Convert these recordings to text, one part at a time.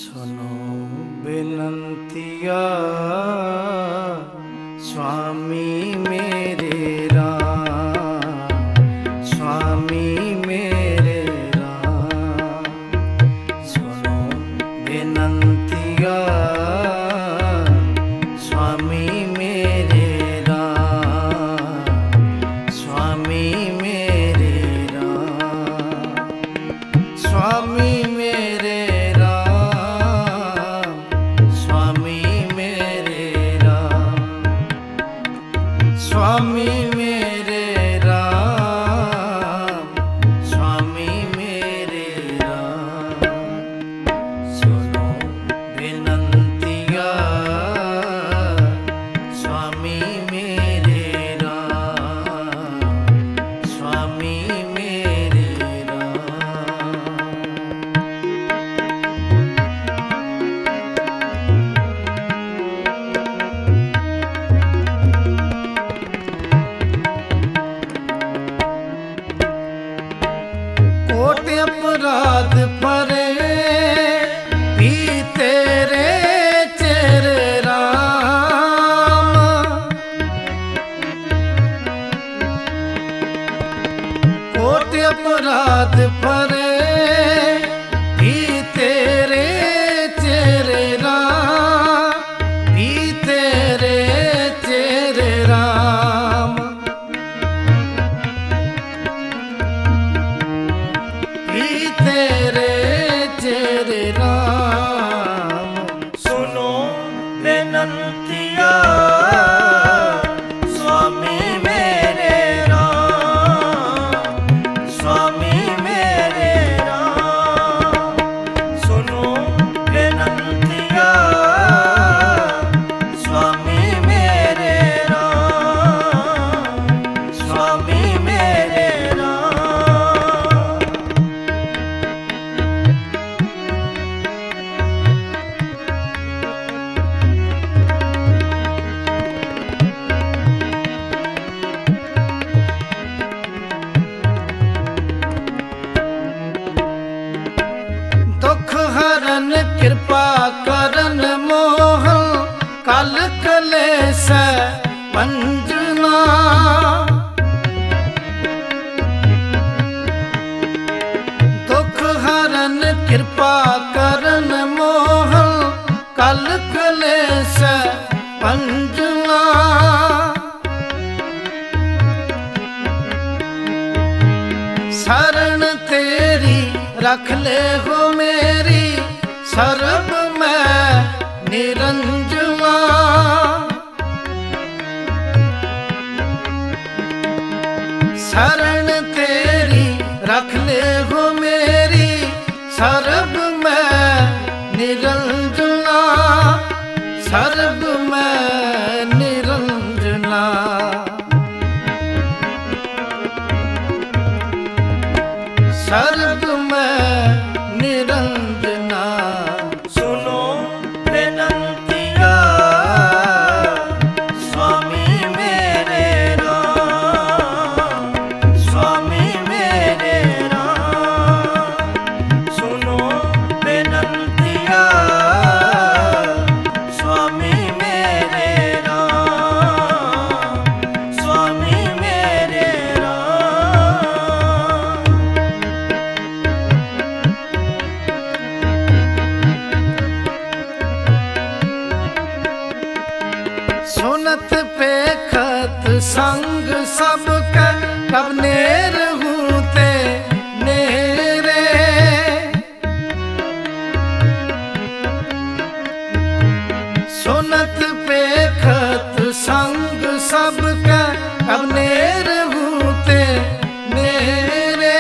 सुनो बिनंतिया स्वामी मेरे राम, स्वामी मेरे राम। सुनो बिनंतिया स्वामी मेरे राम, स्वामी मेरे राम। स्वामी मेरे स्वामी मेरे राम, स्वामी मेरे राम। सुनो बिनंतिया स्वामी मेरे राम, स्वामी मेरे राम। कोटि अपराध परे भी तेरे चेरे राम। कोटि अपराध परे भी तेरे चेरे राम, भी तेरे चेरे राम। तेरे चेरे राम। सुनो बिनंतिया स्वामी मेरे राम, स्वामी मेरे राम। सुनो बिनंतिया स्वामी मेरे राम, स्वामी मेरे राम। दुख हरन कृपा करन मोहन, कल कलेस पंजना। दुख हरन कृपा करन मोहन, कल कलेस पंजना। शरण तेरी रख ले हो मेरी, सर्ब मैं निरंजना। शरण तेरी रख ले हो मेरी, सर्ब मैं निरंजना, सर्ब मैं निरंजना। सर्ब मैं निरंजना। सुनो बिनंतिया स्वामी मेरे राम, स्वामी मेरे राम। सुनो बिनंतिया स्वामी मेरे राम, स्वामी मेरे राम। सुनत पेखत संग सबका, कब नेर हूते नेरे। सुनत पेखत संग सबका, कब नेर हूते नेरे।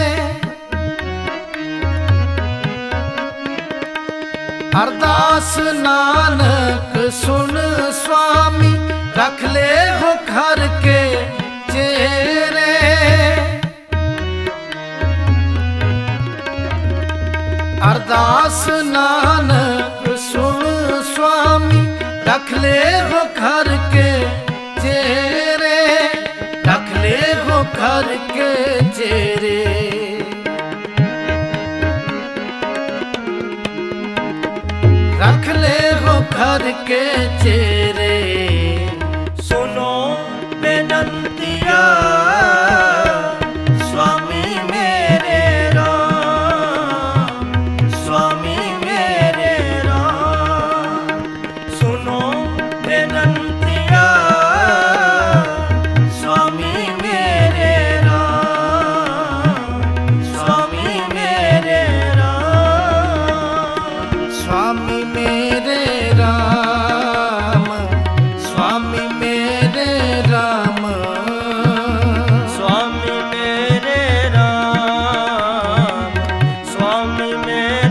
अरदास नानक सुन स्वामी, रख ले हो घर के चेरे। अरदास नानक सुन स्वामी, रख ले हो घर के चेरे, रख ले हो घर के चेरे। रख ले हो घर के चेरे। सुनो बेनंतिया स्वामी मेरे राम, स्वामी मेरे राम। सुनो बेनंतिया स्वामी मेरे राम, स्वामी मेरे राम। स्वामी मेरे राम, स्वामी मेरे राम, स्वामी मेरे राम, स्वामी मेरे